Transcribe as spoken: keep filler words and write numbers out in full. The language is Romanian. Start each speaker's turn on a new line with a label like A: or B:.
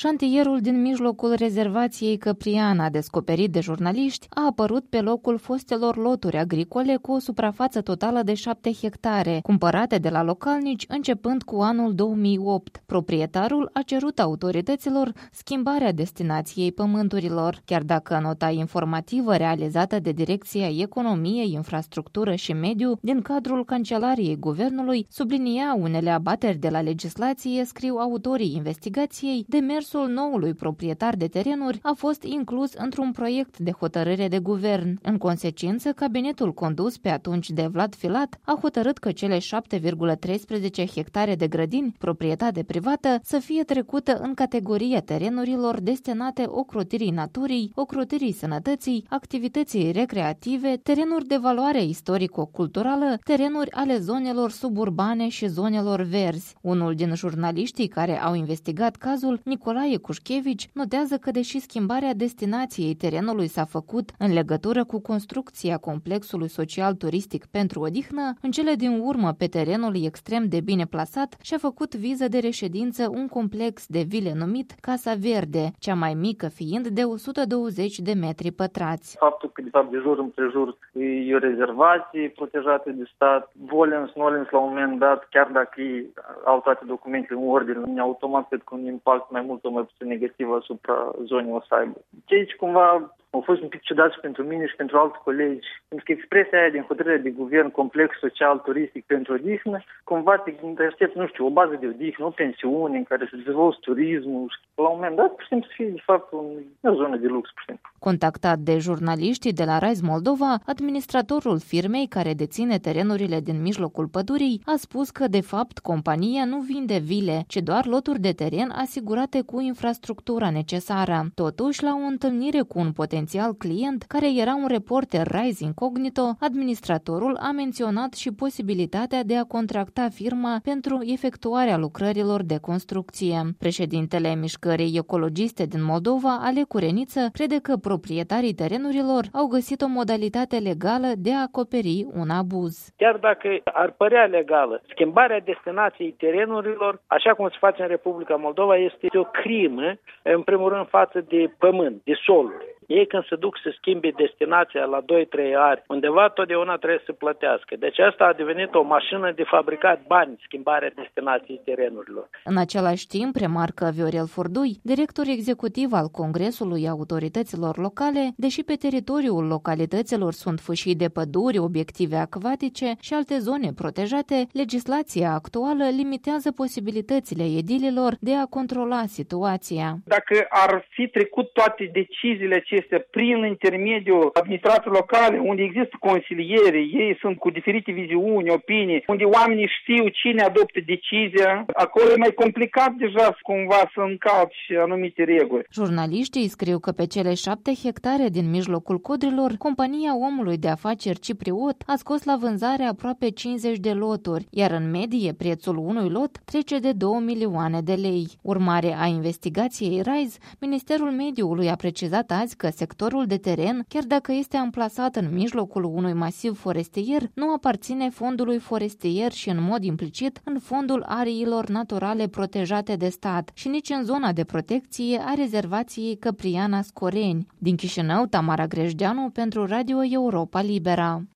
A: Șantierul din mijlocul rezervației Căpriana, descoperit de jurnaliști, a apărut pe locul fostelor loturi agricole cu o suprafață totală de șapte hectare, cumpărate de la localnici începând cu anul două mii opt. Proprietarul a cerut autorităților schimbarea destinației pământurilor, chiar dacă nota informativă realizată de Direcția Economie, Infrastructură și Mediu din cadrul Cancelariei Guvernului sublinia unele abateri de la legislație, scriu autorii investigației. Demersul noului proprietar de terenuri a fost inclus într-un proiect de hotărâre de guvern. În consecință, cabinetul condus pe atunci de Vlad Filat a hotărât că cele șapte virgulă treisprezece hectare de grădini, proprietate privată, să fie trecută în categoria terenurilor destinate ocrotirii naturii, ocrotirii sănătății, activității recreative, terenuri de valoare istorico-culturală, terenuri ale zonelor suburbane și zonelor verzi. Unul din jurnaliștii care au investigat cazul, Nicolae Cușchevici, notează că deși schimbarea destinației terenului s-a făcut în legătură cu construcția complexului social-turistic pentru odihnă, în cele din urmă pe terenul extrem de bine plasat și-a făcut viză de reședință un complex de vile numit Casa Verde, cea mai mică fiind de o sută douăzeci de metri pătrați.
B: Faptul că de fapt de jur împrejur e o rezervație protejată de stat, volens, nolens la un moment dat, chiar dacă ei au toate documentele în ordine, automat cred că un impact mai mult sau mai puțin negativ asupra zonei o să aibă. Deci cumva au fost un pic ciudat și pentru mine și pentru alți colegi, pentru că expresia aia din hotărârea de guvern, complex social turistic pentru odihnă, cumva te aștept, nu știu, o bază de odihnă, o pensiune în care să dezvolți turismul și la un moment dat, pur și simplu, să fie de fapt o zonă de lux, pur și simplu.
A: Contactat de jurnaliștii de la Rise Moldova, administratorul firmei care deține terenurile din mijlocul pădurii a spus că, de fapt, compania nu vinde vile, ci doar loturi de teren asigurate cu infrastructura necesară. Totuși, la o întâlnire cu un potențial client, care era un reporter Rise Incognito, administratorul a menționat și posibilitatea de a contracta firma pentru efectuarea lucrărilor de construcție. Președintele Mișcării Ecologiste din Moldova, Ale Cureniță, crede că proprietarii terenurilor au găsit o modalitate legală de a acoperi un abuz.
C: Chiar dacă ar părea legală, schimbarea destinației terenurilor, așa cum se face în Republica Moldova, este o crimă, în primul rând, față de pământ, de soluri. Ei când se duc să schimbe destinația la doi trei ani, undeva totdeauna trebuie să plătească. Deci asta a devenit o mașină de fabricat bani, schimbarea destinației terenurilor.
A: În același timp, remarcă Viorel Furdui, director executiv al Congresului Autorităților Locale, deși pe teritoriul localităților sunt fâșii de păduri, obiective acvatice și alte zone protejate, legislația actuală limitează posibilitățile edililor de a controla situația.
D: Dacă ar fi trecut toate deciziile acestea prin intermediul administrației locale, unde există consiliere, ei sunt cu diferite viziuni, opinii, unde oamenii știu cine adoptă decizia, acolo e mai complicat deja cumva să încalci anumite reguli.
A: Jurnaliștii scriu că pe cele șapte hectare din mijlocul Codrilor, compania omului de afaceri cipriot a scos la vânzare aproape cincizeci de loturi, iar în medie prețul unui lot trece de două milioane de lei. Urmare a investigației Rise, Ministerul Mediului a precizat azi că sectorul de teren, chiar dacă este amplasat în mijlocul unui masiv forestier, nu aparține fondului forestier și în mod implicit în fondul ariilor naturale protejate de stat și nici în zona de protecție a rezervației Căpriana Scoreni. Din Chișinău, Tamara Grejdeanu pentru Radio Europa Libera.